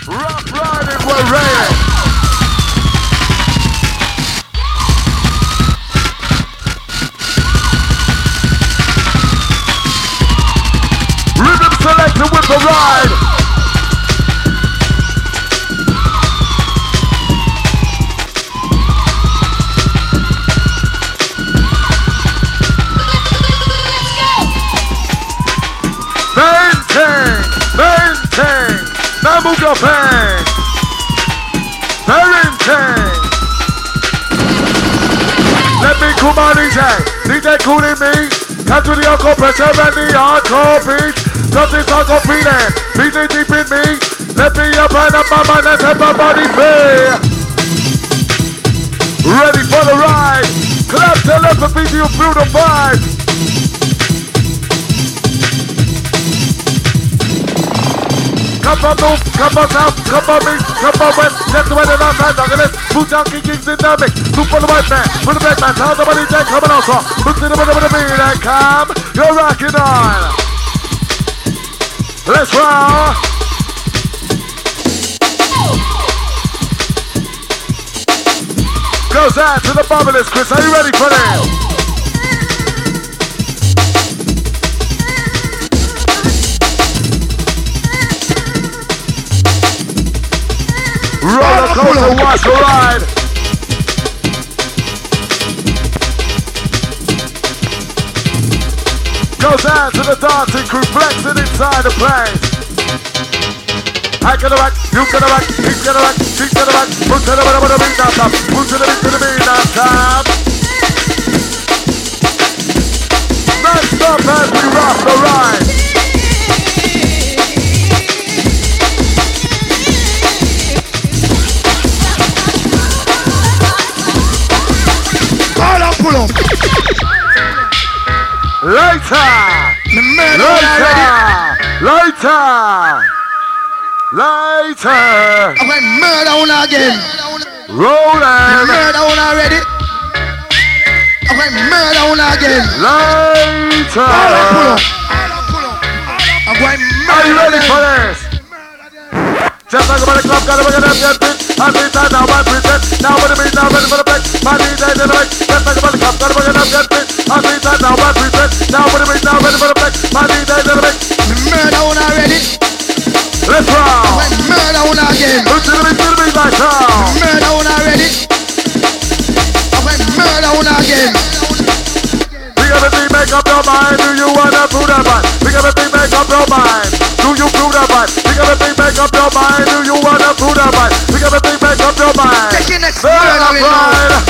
Rough riding, we're ready. Rhythm selector with the ride. Maintain. Now move your pain. Maintain. Let me cool my DJ cooling me. Come to the uncle pressure and the hardcore beat. Something's hardcore feeling. Beating deep in me. Let me up and up my mind and set my body free. Ready for the ride. Clap the left and beat you through the vibe. Come on move, come on south, come on east, come on west. Left to right and outside, knock move down, kings in the mix. Move for the white man, for the black man. Sound the money jack coming out strong. Move to the middle of the beat and come. You're rocking on. Let's roll. Goes out to the bubblers, Chris. Are you ready for this? Roller coaster, watch the ride. Goes out to the dancing crew, flexing inside the place. I gonna rock, you gonna rock, he's gonna rock, she's gonna rock. Move to the beat now, stop. Move to the beat now, stop. Next up as we rock the ride. Later! I'm going murder one again. Rolling! Murder one already. I'm going murder one again. Later! I'm going murder. Are you ready for this? Just like about the club, gotta make it up, get fit. I need that now, my present. Now with the beat, now ready for the break. My DJ in the mic. Just like about the club, gotta make it up, get fit. I need that now, my present. Now with the beat, now ready for the break. My DJ in the mic. Murder one already. Let's roll. Murder one again. Move to the beat like now. Murder one already. Murder one again. We got a thing, make up your mind. Do you wanna prove that one? We got a thing, make up your mind. Do you prove that one? We got a thing, make up your mind. Do you wanna prove that one? We got a thing, make up your mind. Take your next murder in now.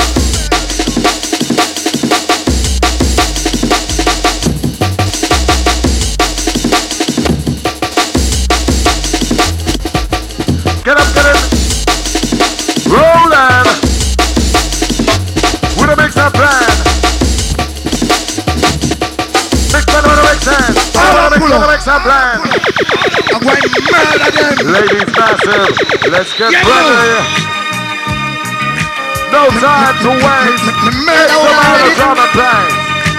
Get up, get it. Rollin'. With a mix and plan. Mix and with a mix and. Mix and plan. I'm going to murder them. Ladies massive. Let's get ready. No time to waste. Murder one already. Drum and play.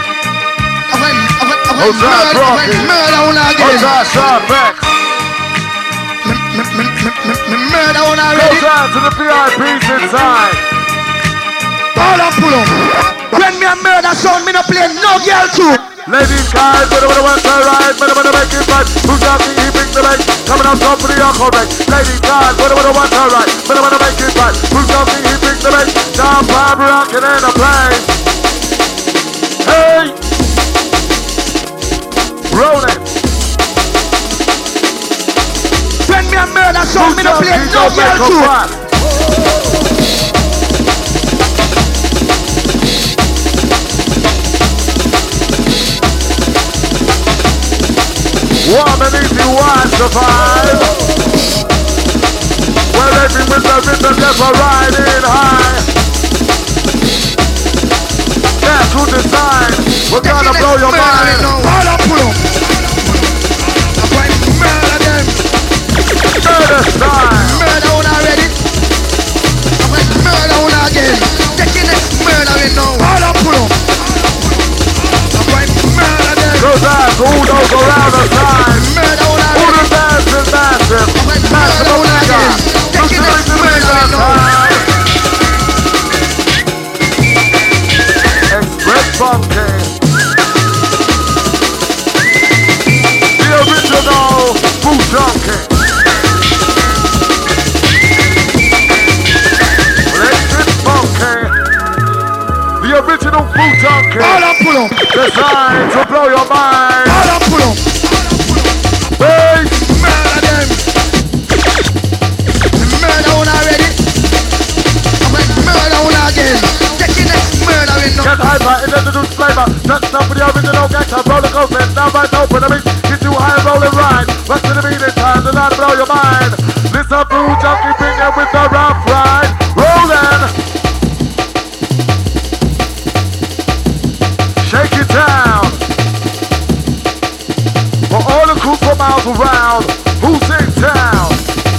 Murder one again. Ozar Sharp X. Murder one already. Goes out to the VIPs inside. All up, pull up. When me a murder sound, me no play no girl too. Ladies, guys, when I want to ride, when I want to make it right. Who's got the evening to make? Coming out top of the uncle break. Ladies, guys, when I want to ride, when I want to make it right. Who's got the evening to make? Down, Bob, rocking in a place. Hey! Rolling. When me a murder sound, me no play no girl too. Warm and easy, one survive. Well, every with the rhythm, never riding high. That's who design. We're gonna blow your mind. All up, pull up. I'm going to murder them. Murder style. Murder one already. I'm going to murder one again. Take your next murder now. All up, pull up. I'm going to murder them. Goes out to who knows around the time. Murder one Who already. the massive, massive. Murder one again. pull up. Designed to blow your mind. All up pull up. Bass. Murder them. Murder one already. I'm like murder one again. Taking next murder in Get hyper, introduce flavor. That's not for the original gangster. Roller coaster, now right open the beat. Get too high and rolling ride. Back to the beat in time, to not blow your mind. Listen, Food Junkie, bring it with the rough ride. Rolling. Shake it down. For all the crew from miles around, who's in town?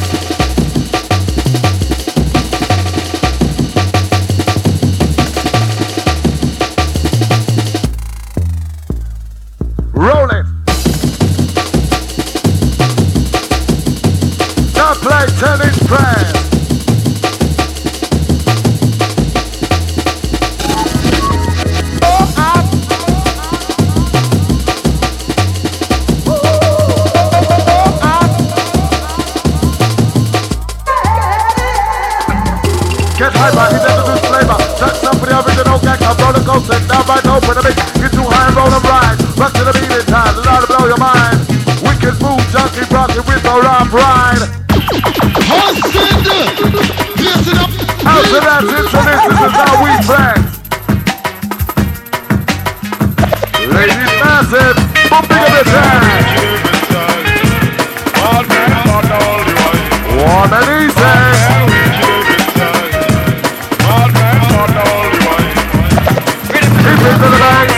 Roll it. Now play tennis play. Get hyper, introduce flavor. That's not for the original gangster. Roller coaster, now right open the beat. Get too high and roll and ride. Back to the beat in time, to blow your mind. Wicked Food Junkie, rocking with the rough ride. Listen up. House of that, this is how we play. Ladies massive, bumping up the time. Warm and easy. Keep it to the bank.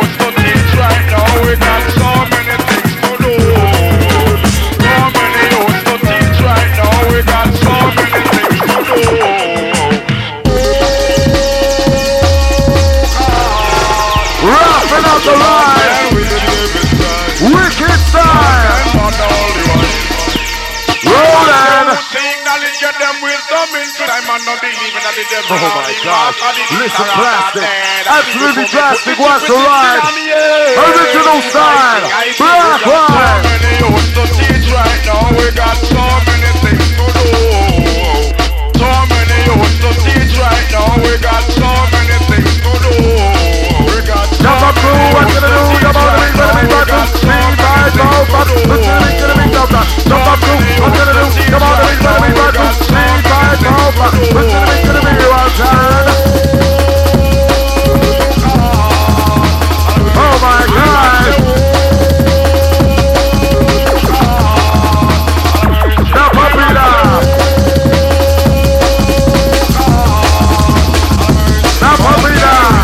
We got so many things to do. So many youths to teach right now. We got so many things to do. Roughing up the line. Wicked style. Rolling. Get them wisdom into them and not believing that the devil. Oh my God. Listen, plastic. Absolutely plastic. What's the ride? Original style. Black line. So many youths to teach right now. We got so many things to do. So many youths to teach right now. We got so many things to do. We got so Number two, what's gonna do? Come on, we better be back to speed by now. But what's gonna be number two, what's gonna do? Come on, we better be back to speed by now. But what's gonna be your turn? Oh my God! Now pump it up. Now pump it up.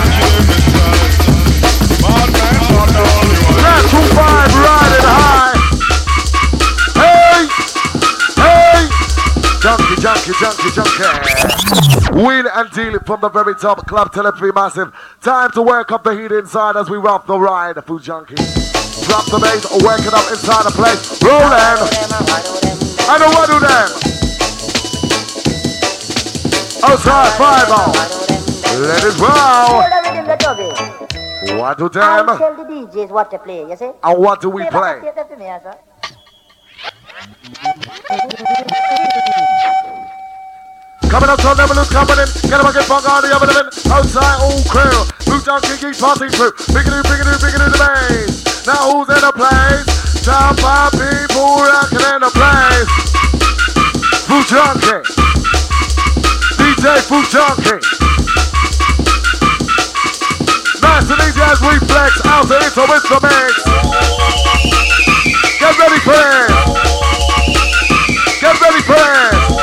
That's 2-5 riding high. Hey, hey, junkie, junkie, junkie, junkie. Wheel and deal it from the very top. Club Telepathy Massive. Time to work up the heat inside as we rough the ride. Food Junkie. Drop the bass, working up inside the place. Rolling. I know what do them. Outside 5-0. Let it roll. What do them? I'll tell the DJs what to play, you see? And what do we play? Coming up, so never lose coming in. Get them a get funk on the other end. Outside, all crew. Food Junkie keeps passing through. Biggity, the bass. Now who's in the place? Jump up, people rocking in the place. Food Junkie. DJ Food Junkie. Nice and easy as we flex. Out to it's the mix. Get ready for it. Get ready for it.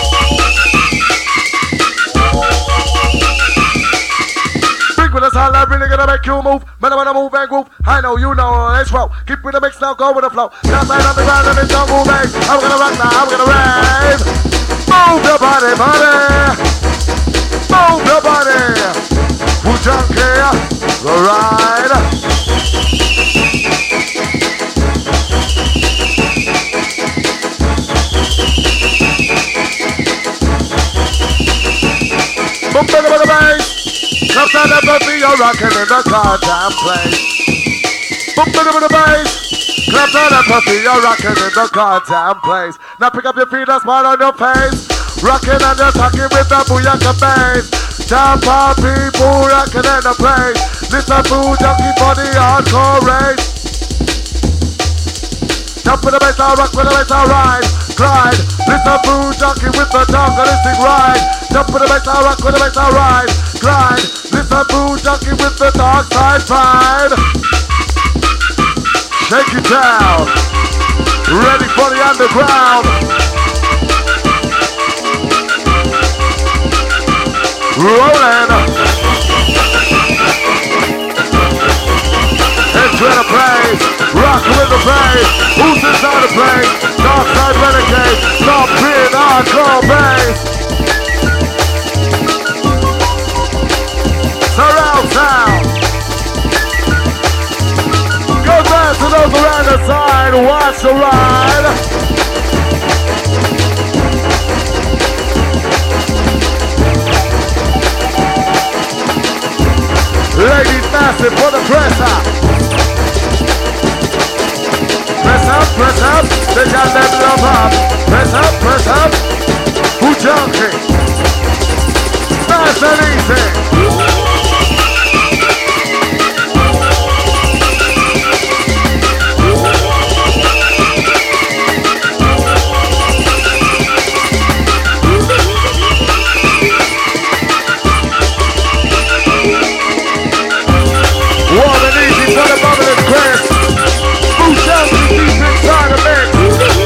With us all, I'm really gonna make you move. Man, I wanna move and groove. I know you know, let's roll. Keep with the mix now, go with the flow. Outside on the ground and it's don't move, babe. I'm gonna rock now, I'm gonna rave. Move your body, buddy. Move your body. Food Junkie, the ride. Boom, boom, boom, bass. Clap that up, be you're rocking in the goddamn place. Boom, boom, boom, bass. Clap that up, be you're rocking in the goddamn place. Now pick up your feet and smile on your face. Rocking and you're talking with the booyaka bass. Jump on people rocking in the place. Listen to junkie for the hardcore race. Jump with the bass, I'll rock with the bass, I'll ride. Glide, listen to junkie with the journalistic ride. Jump with the bass, I'll rock with the bass, I'll ride. Glide, listen to junkie with the dark side vibe. Shake it down. Ready for the underground. Rolling. Into the place. Rock with the bass. Who's inside the place? Dark side renegade. Stop being hardcore bass. Surround sound. Go back to those around the side. Watch the ride. Ladies massive for the presser. Press up, they got them love up. Press up, who junkie? Nice and easy. Warm and easy for the bubbling crisp. Who junkie deep inside the mix?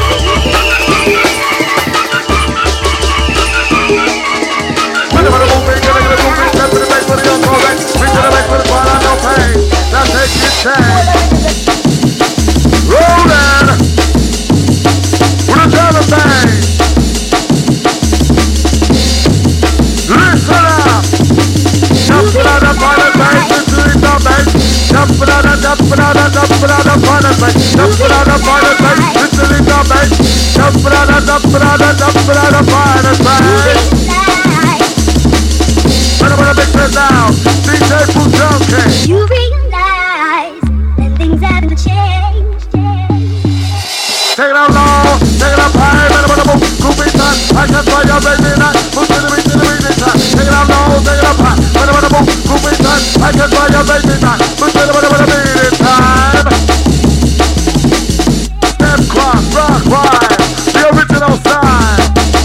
Rolling with a drum and bass. Listen up. Jumping out of pilot bass into the drum bass. Jumping out of pilot bass. Jumping out of pilot bass into the drum bass. Jumping out of pilot bass. When I'm gonna mix it down, DJ Pooh Junkie. You realize that things haven't changed. Take it out low, take it up high, when I'm gonna move, groovy time. I can fly your baby night, move to the beat time. Take it out low, take it up high, when I'm gonna move, groovy time. I can fly your baby night, move to the beat time. Step cross, rock ride, the original style.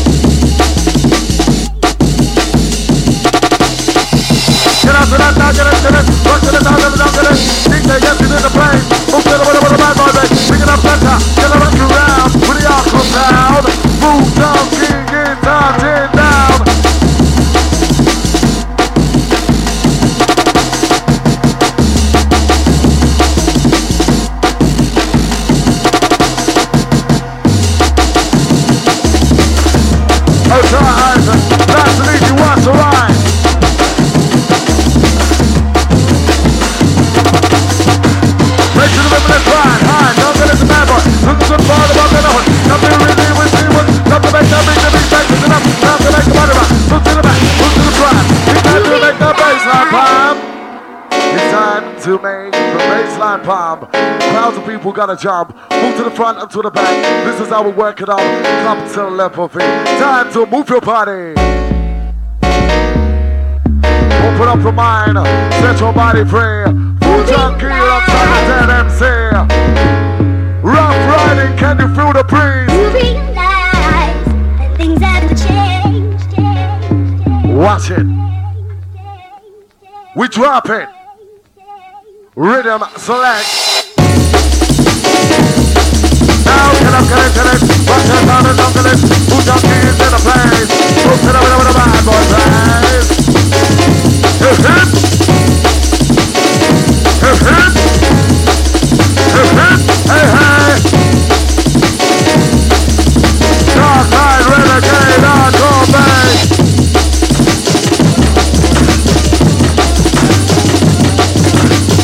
Get out to that, now get it, rock to the down, let me down, get it. DJ, yes, he's in the plane. Move to the bad boy, baby. Pick it up, better, get it rock around. With the hardcore sound. Move down, king, get down, get down. Oh, try Isaac, nice and easy, watch the ride. Right to the river, let's ride, high, don't get it to bad boy. Look to the bar, the bar, the hood. Nothing really with me, not to make that beat, the beat back, listen up. Now to make the body rock, move to the back, move to the front. It's time to make the baseline pump. It's time to make the baseline pump. Crowds of people gotta jump. Move to the front and to the back. This is how we work it out. Come to the level V. Time to move your body. Open up your mind. Set your body free. Full junkie alongside the dead MC. Rough riding, can you feel the breeze? You realize that things haven't changed. Watch it. We drop it. Rhythm select. Now get up, get it. Watch it, down and jungle it. Who junkie is in the place? Move to the middle with the bad boy place. Hip hip. Hip hip. Hip hip. Hey hey. Dark side renegade hardcore bass.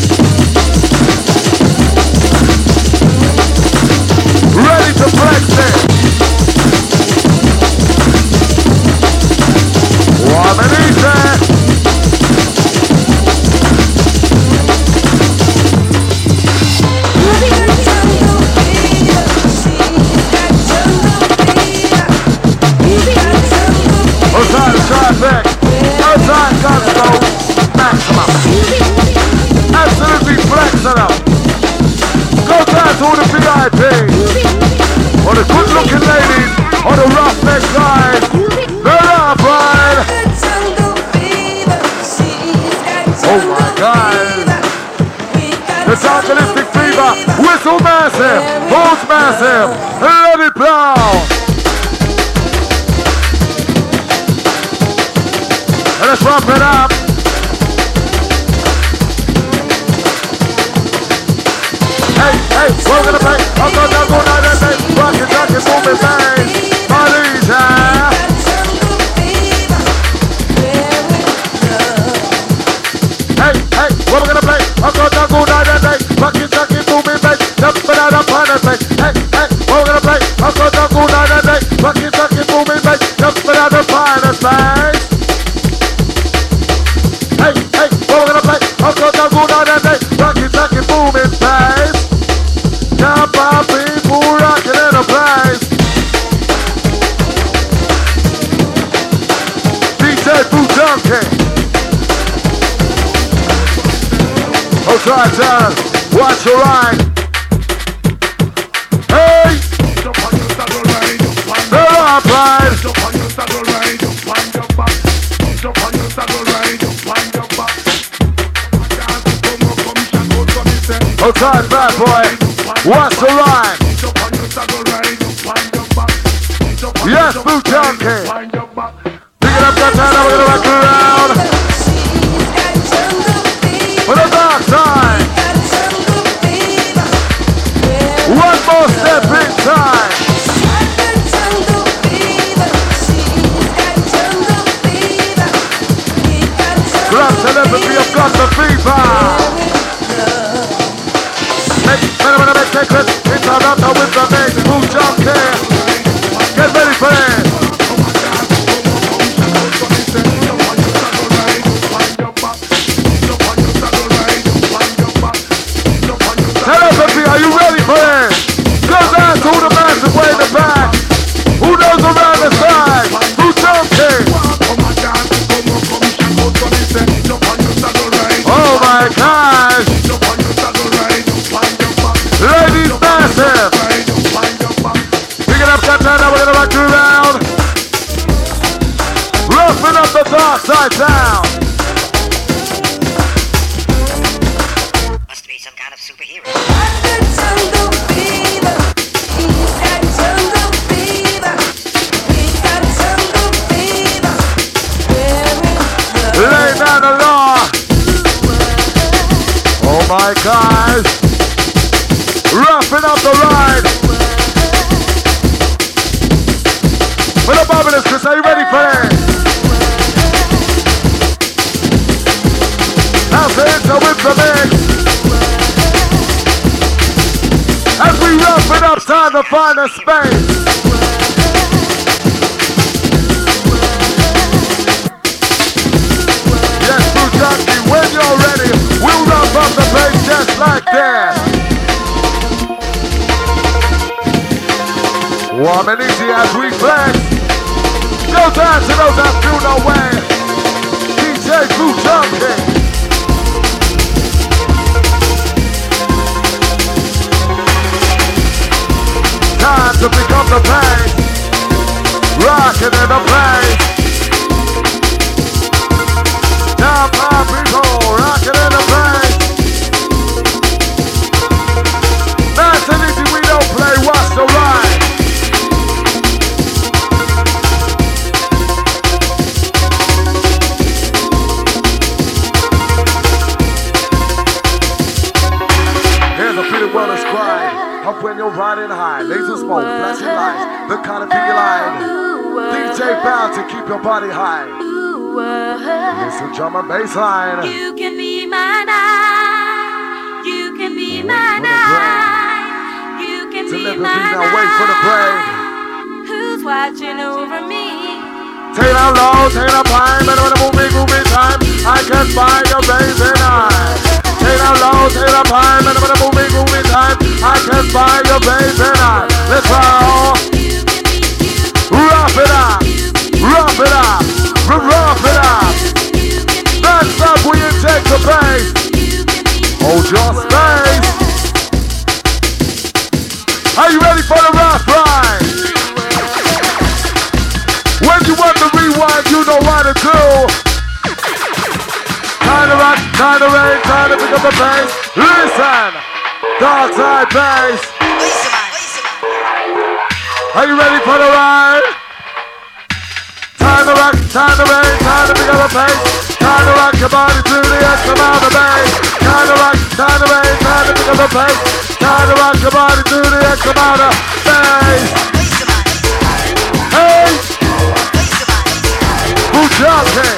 Ready to flex it. looking ladies on the rough neck line. The rough ride. Oh my God. The Sarcastic Fever. Whistle massive. Pulse massive. Let it blow. And let's wrap it up. Hey, hey, we're gonna play. I'm gonna go down and say, rock it, boom it, bang. Malaysia. Hey, hey, we're gonna play. I'm gonna go down and say, rock it, boom it, bang. Jump it out of fun and say, hey, hey, we're gonna play. I'm gonna go down and say, rock it, boom it, bang. Jump it out of fun and say. Hey, hey, we're gonna play. I'm gonna go down and say, rock it, boom it, bang. Jump up, people rockin' in a place. DJ Boo Junkie. Oh, try turn. Watch your ride. Hey! The rock ride. Oh, try bad boy. What's the line? Yes, Boo Junkie. Pick it up that time, we're gonna rock around. For the dark side. One more step in time. Grab celebrity, I've got the fever. Take it, it's all up with the mix, Boo Junkie. Get ready for it. Telepathy, are you ready for it? Go down to the massive way in the back. Who knows around the side? Boo Junkie. Oh my gosh. Ladies massive. Pick it up, Katana, we're gonna rock you around. Roughing up the dark side down. Must be some kind of superhero. Lay down the law. Oh my gosh. Roughing up the ride. For the Babylons, Chris, are you ready for it? Now Santa with the mix. As we rough it up, time to find a space. Yes, Boo Junkie, when you're ready, we'll rough up the place just like that. Warm and easy as we flex. Go down to those that feel no way. DJ Boo Junkie. Time to pick up the pace. Rockin' in the place. Now my people rockin' in the place. Nice and easy, we don't play, watch the ride. Up when you're riding high, laser smoke, flashing lights, the kind of thing you like. DJ bound to keep your body high. Listen, drum and bass line. You can be my night. You can be my night. You can be my night. Wait for the break. Who's watching over me? Take it out low, take it up high, man, when the movie time, I can buy your blazing eye. Take it out low, take it up high, man, when the movie time, I can buy your blazing eye. Let's roll. Rough it up, rough it up, rough it up. That's up when you take the bass. Hold your space. Are you ready for the rough ride? pick up the pace. Listen, dark side bass. Are you ready for the ride? Time to rock, time to rain, time to pick up the pace. Time to rock your body to the X amount of bass. Time to rock, time to rain, time to pick up the pace. Time to rock your body to the X amount of bass. Hey! Who's jumping?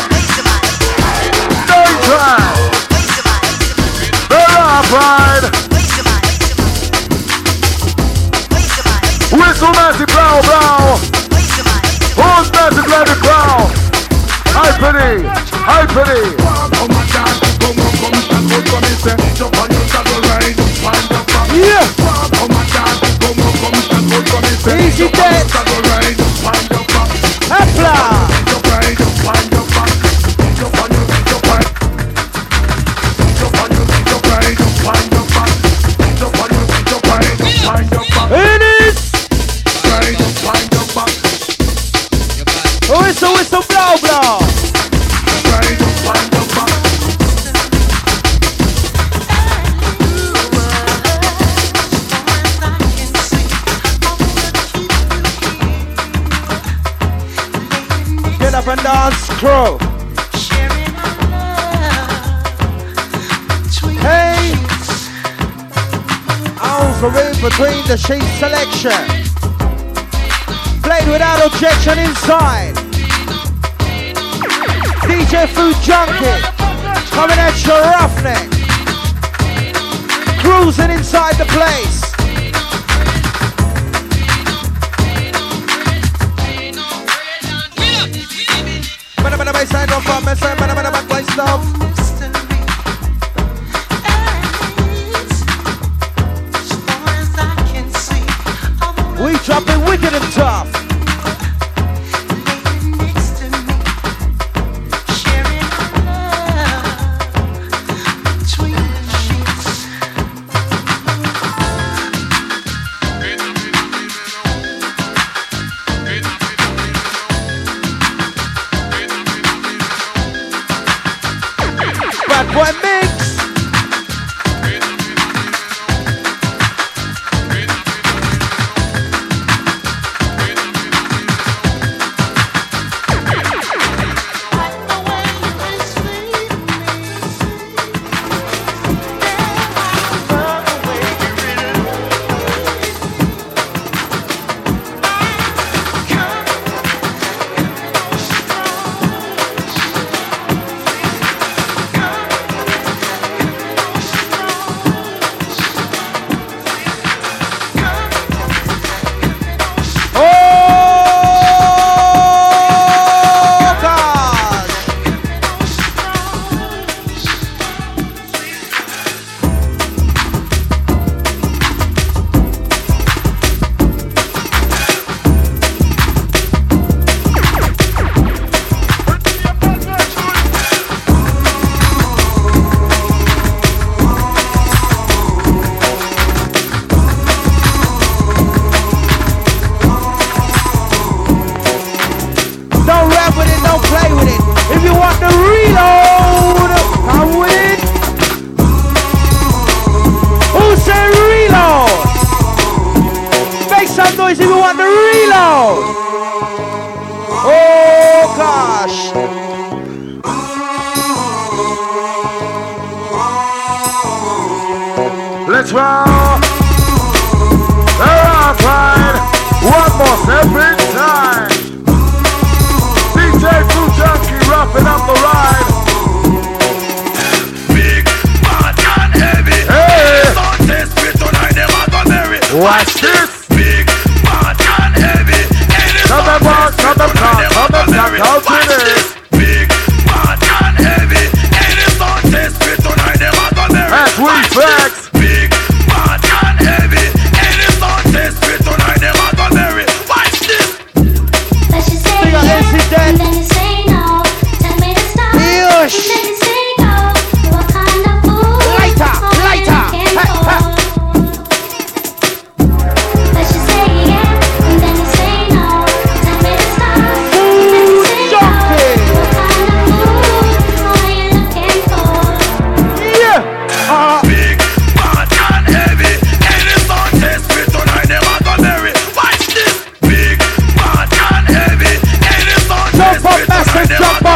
Don't try. The rock ride. Whistle Messi, blow, blow. Who's Messi, let it blow? Hypeny, hypeny. Yeah. Easy dance. Hopla. It is. Whistle, blow, blow. Get up and dance, crew. Hey, ounce of in between the sheet selection. Played without objection inside. DJ Food Junkie coming at your roughneck. Cruising inside the place. We dropping wicked and tough. Bad boy mix. Noise if you want the reload. Oh gosh. Let's roll. Rock ride. One more every time. DJ Food Junkie roughing up the ride. Big, bad and heavy. Hey. Don't test me tonight, them are gonna marry. Watch this. Come and walk, come and talk, come and talk, how to this. Big, bad and heavy. Any song test me tonight, them are gonna marry. As we flex. Big, bad and heavy. Any song test me tonight, them are gonna marry. Watch this. Let's just say yes, and then you say no. Tell me to stop, and then you say go. What kind of fool? Lighter, lighter. Can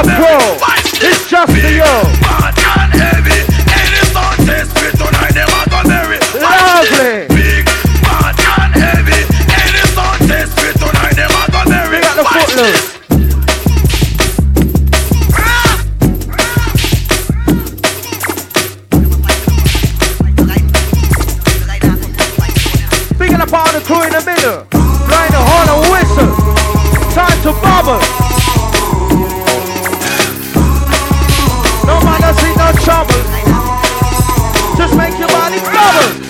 Rough Pro, it's just for you. Bad and heavy. Any sound test with tonight, them are gonna marry. Lovely. Big, bad and heavy. Any sound test with tonight, them are gonna marry. Big up the Footloose. Big up part of the crew in the middle. Blowing the horn and whistle. Time to bubble. No man does see no trouble. Just make your body bubble.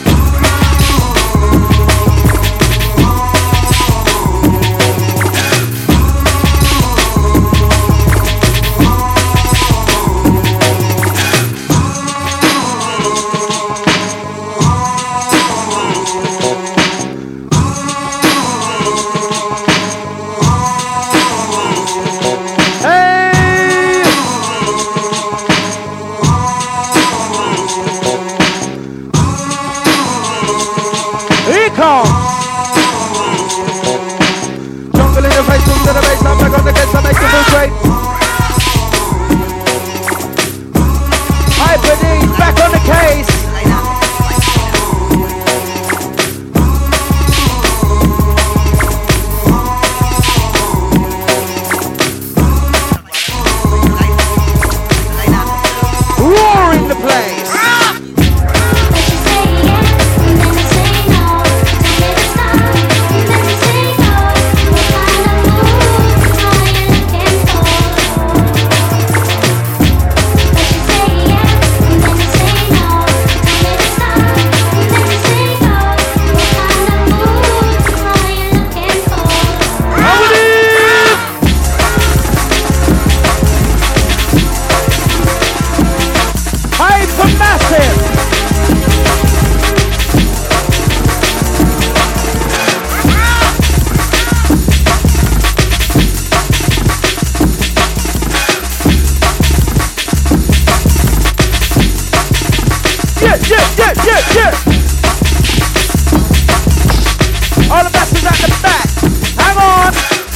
All the masses at the back. Hang on.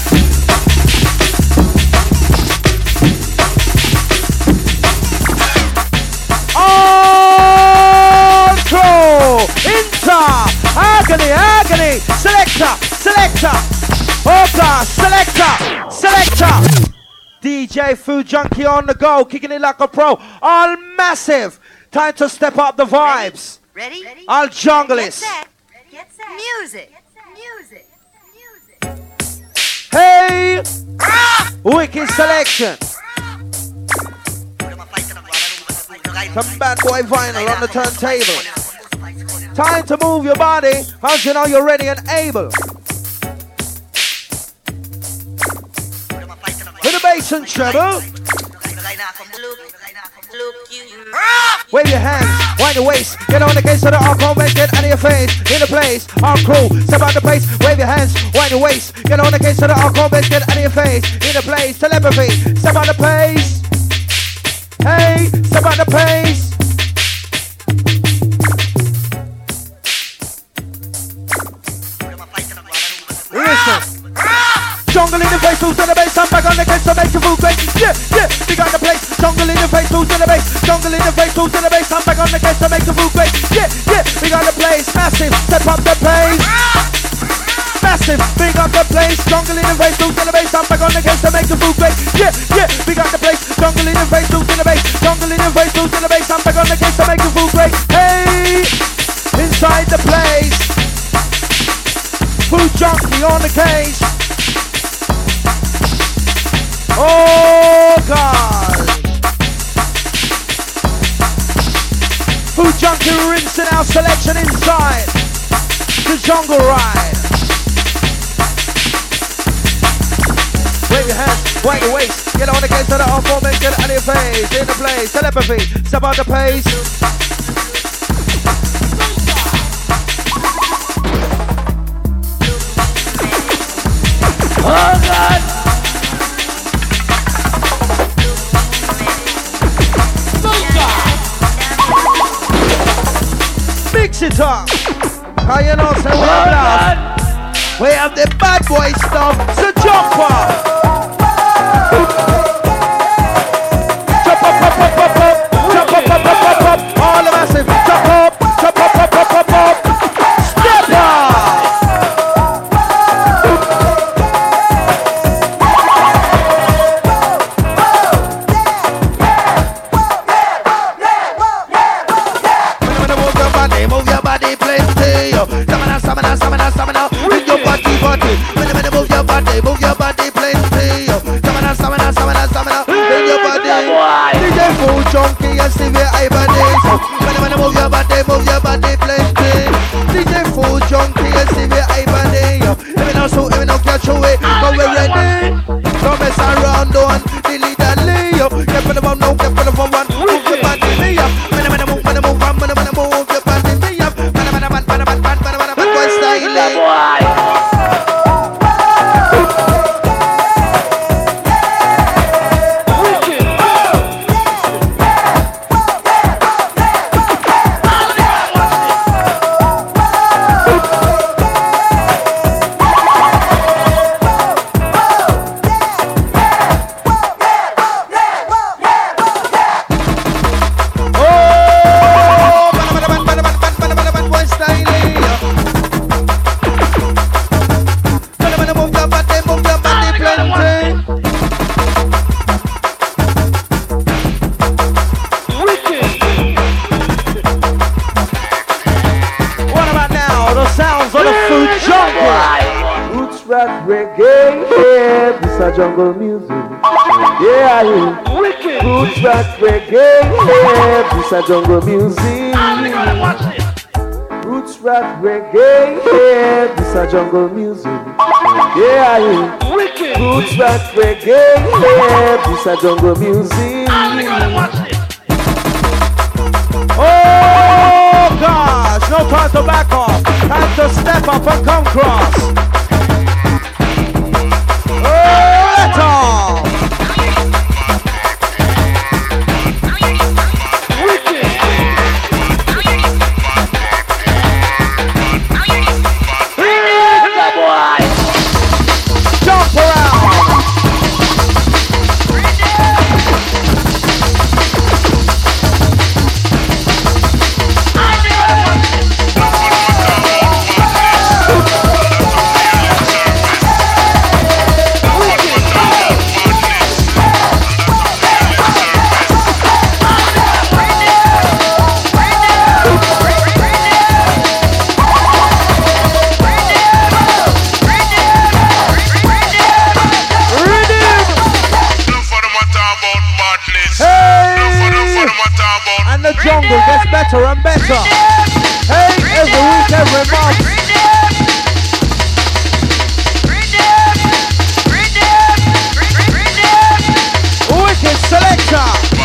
Control. Inter. Agony. Agony. Selector. Selector. Oka. Selector. Selector. DJ Food Junkie on the go. Kicking it like a pro. All massive. Time to step up the vibes. Ready? All junglists. Get set. Music. Music. Hey! Wicked selection. Some bad boy vinyl on the turntable. Time to move your body. How do you know you're ready and able? With the bass and treble. Wave your hands, wind your waist. Get on the case of the alcohol, make it out of your face. In the place, our crew, step out the place. Wave your hands, wind your waist. Get on the case of the alcohol, make it out of your face. In the place, telepathy, step out the pace. Hey, step out the pace. Listen. Jungle in the face, who's in the bass? I'm back on the case, so make the food great. Yeah, yeah, we got the place. Jungle in the face, who's in the bass? Jungle in the face, who's in the bass? I'm back on the case, so make the food great. Yeah, yeah, we got the place. Massive, step up the pace. Massive, big up the place. Jungle in the face, who's in the bass? I'm back on the case, so make the food great. Yeah, yeah, we got the place. Jungle in the face, who's in the bass? Jungle in the face, who's in the bass? I'm back on the case, so make the food great. Hey, inside the place. Food Junkie on the case. Oh God! Food Junkie rinsing our selection inside the jungle ride. Wave your hands, wind your waist. Get on the case of the encore, make it out of your face. In the place, telepathy, step out the pace. Oh God! Mix it up. How you know say we have love? We have the bad boy stuff. So jump up. your body plenty. Stamina, stamina, stamina, stamina in your body. DJ Food Junkie, you see where I body. When move your body plenty. DJ Food Junkie, you see where I body. Even now catch away, but we're ready. Don't mess around, don't dilly-dally. Get for the bomb now, get for the bomb one. Move your body, me up. When I move your body, me up. Boy style. Jungle music, yeah, roots rock reggae, yeah, this a jungle music. Roots rock reggae, yeah, this a jungle music, yeah, roots rock reggae, yeah, this a jungle music. Oh gosh, no time to back off, time to step up and come cross. Jungle gets better and better. Hey, every week, every month. Wicked selector.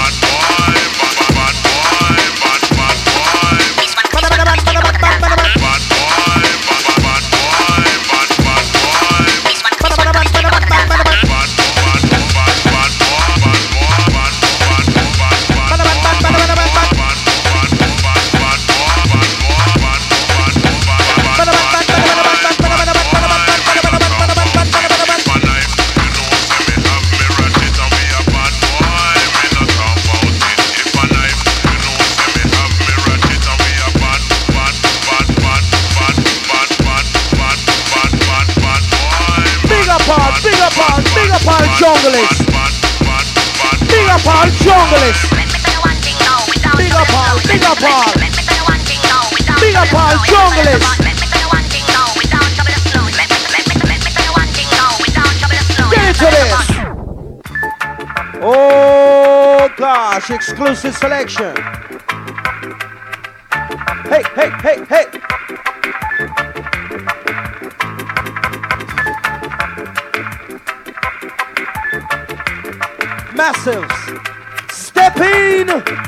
Junglist. Big up all junglists. Big up all, big up all. Big up all junglists. Get into this. Oh gosh, exclusive selection. Hey, hey, hey, hey. Massives, step in.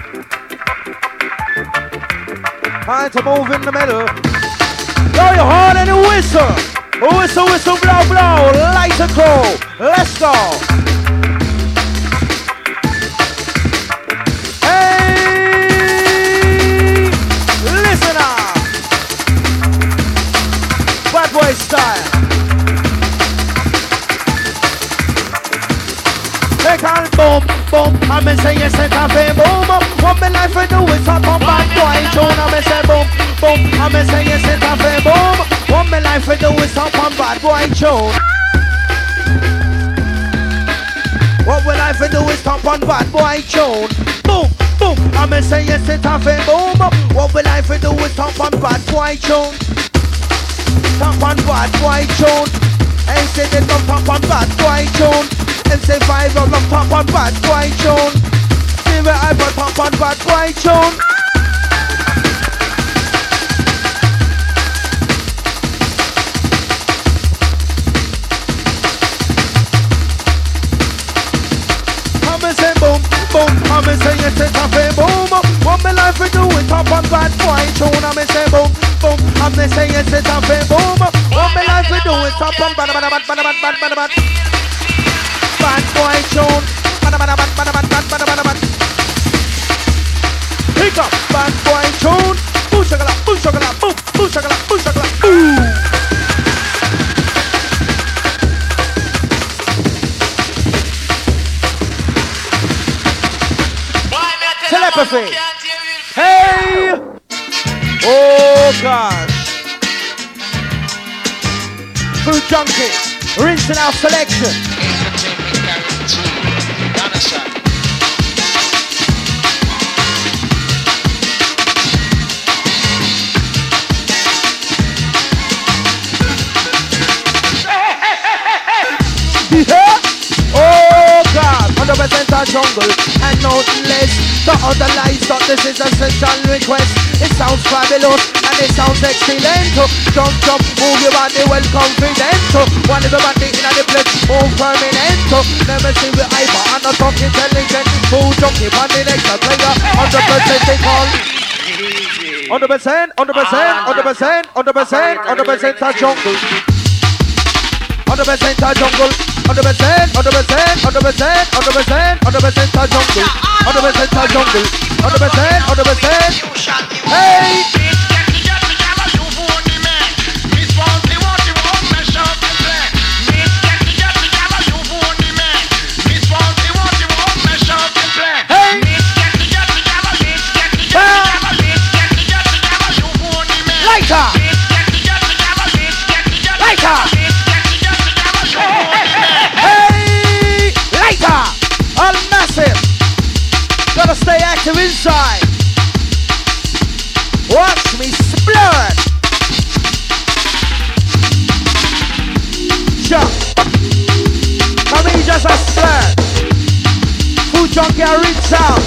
Time to move in the middle. Blow your horn and a whistle. Whistle, whistle, blow, blow. Light a crow. Let's go. Hey, listen up. Bad boy style. Take on boom, boom. I'm say yes, set a fame boom. What me life we do is up on bad boy tune. I'm say boom, boom. I'm say yes, set a fame boom. What me life we do is up on bad boy tune. What we life we do is up on bad boy tune. Boom, boom. I'm say yes, set a fame boom. What we life we do is up on bad boy tune. Top on bad boy tune. Hey, say they don't top on bad say five of them top on bad boy tune. See where I put top on bad boy tune. Come and say boom, boom. Come and say yes, it's a fame boom. What me life we do it top on bad boy tune. Come and say boom, boom. Come and say yes, it's a fame boom. What me life we do it top on bad boy tune. Pick up bad boy tune. Boo shakala, boo shakala, boo, boo shakala, boo shakala, boo. Telepathy. Hey! Oh gosh. Food junkie. Rinsing our selection. Oh God, 100% our jungle and nothing less. The other lies, but this is a special request. It sounds fabulous and it sounds excellent. Jump, jump, move your body well confident. One of the body in the place, move permanent. Never see the hyper and not talk intelligent. Food junkie, body next a player. 100% they call 100%, 100%, 100%, 100% our jungle. 100% our jungle. 100%, 100%, 100%, 100%, 100% our jungle. 100% our jungle. 100%, 100%. Hey! Lighter! Lighter! All massive. Gotta stay active inside. Watch me splurt. Jump. I mean just a splurt. Food junkie I reach out.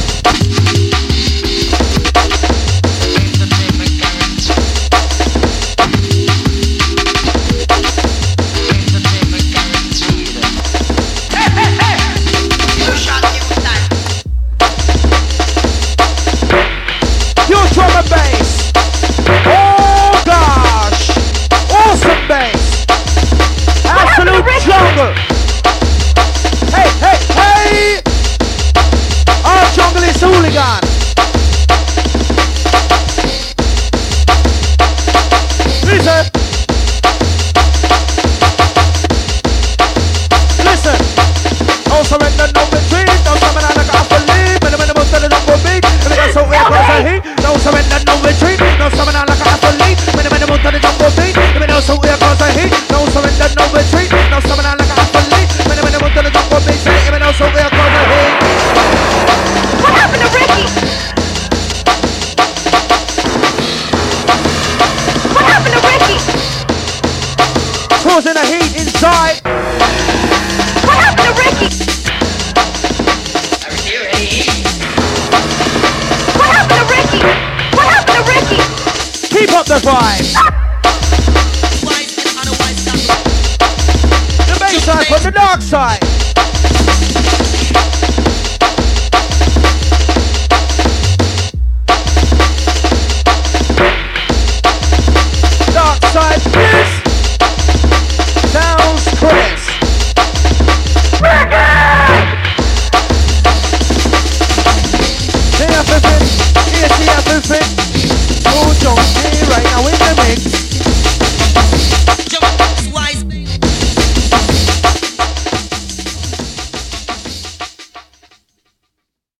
Bass. Oh gosh. Awesome bass. Absolute jungle. Hey, hey, hey. Our jungle is hooligan. Listen. Listen. No surrender, no retreat. No summon on the gospel lead. Minimum to the jungle beat. If it so we're across the heat. No surrender, no retreat. No summon on like a athlete. Minimum to the jungle beat. If it so we're across the heat. No surrender, no retreat. No summon on like a athlete. Minimum to the jungle beat. If it so we're across the heat. What happened to Ricky? What happened to Ricky? Causing the heat inside. What happened to Ricky? What happened to Ricky? What happened to Ricky? Keep up the vibe. The bass side from the dark side.